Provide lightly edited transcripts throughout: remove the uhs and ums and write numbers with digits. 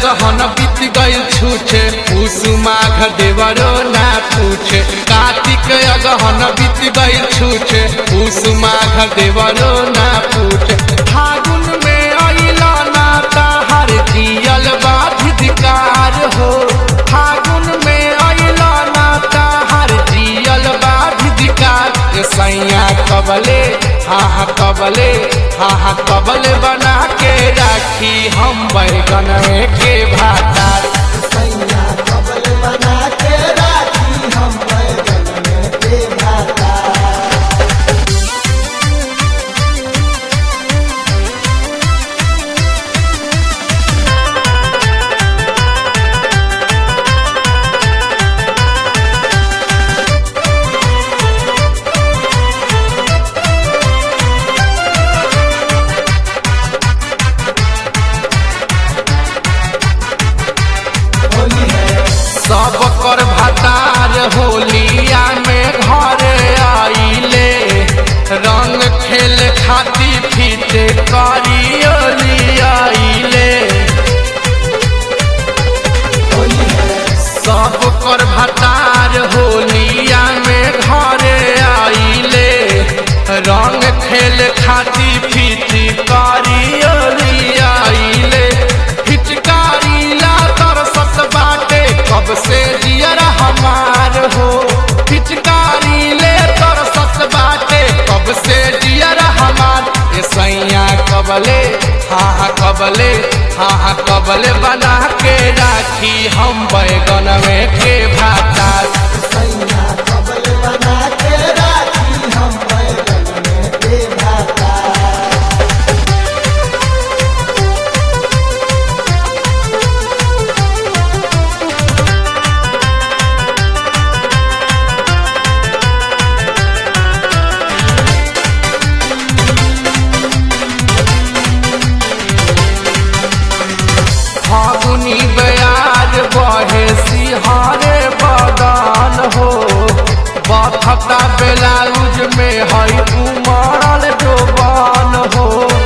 अगहन बीत गइल छूछे पूस माघ देवरो ना पूछे। कार्तिक अगहन बीत गइल छूछे पूस माघ देवरो ना पूछे। फागुन में अइला ना ताहर जियल बाधिकार हो। फागुन में अइला ना ताहर जियल बाधिकार। सैया कबले हाँ कबले हाँ कबले बना के राखी हम बैगन के भातार। सैया कबले बना के राखी हम बैगन के भातार। सब कर भातार होलिया में घरे आइले। रंग खेल खाती फीते करियोली आइले। सब कर भातार होलिया में घरे आइले। रंग खेल खाती फीती करियोली आइले। हिचकारी ला तरसत बाटे कब से जियर हमार हो। हिचकारी ले तरसत बाटे कब से जियर हमार। ये सैया कबले हाँ कबले हाँ कबले बना के राखी हम बैगन के भातार। सैया कबले बना के राखी हम बैगन के भातार। फागुनी बयाज बहे सिहारे बगान हो। बखता ब्लाउज में हई उमड़ल जोबान हो।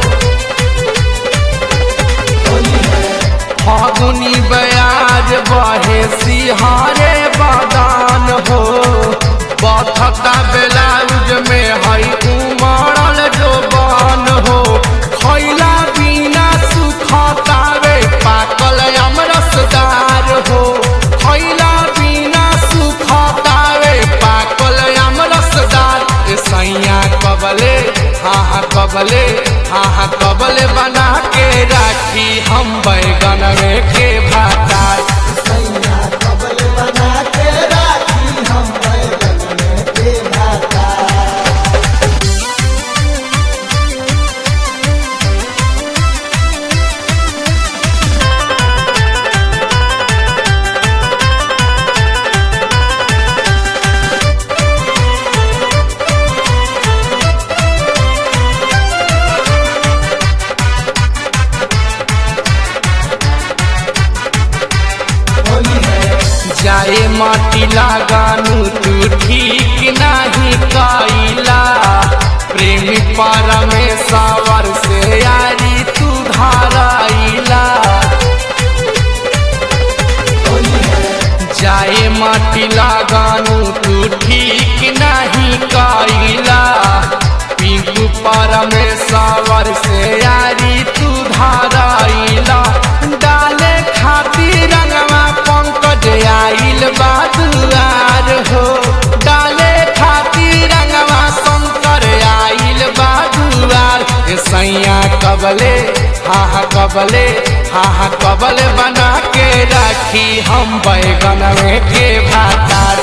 फागुनी बयाज बहे सिहारे बगान हो। बखता ब्लाउज में हई उमड़ल जोबान हो। खैला बिना सुखतावे पाकल अमरसदार हो। खैला बिना सुखतावे पाकल अमरसदार। सैया कबले हाँ कबले हाँ कबले बना के राखी हम बैगन के भातार। सैया कबले बना के राखी हम बैगन के भातार। जाए माटी लगानू तू ठीक नहीं कैला। प्रेमी परमेश्वर से यारी तू धाराइला। जाए माटी लगानू तू ठीक नहीं कैला। पिंकू परमेश्वर से यारी तू धाराइला। डाले खातिर रंगवा पंकज आइल बादुआर हो। डाले खातिर रंगवा शंकर आइल बादुआर। सैया कबले हाँ कबले हाँ कबले बना के राखी हम बैगन के भातार।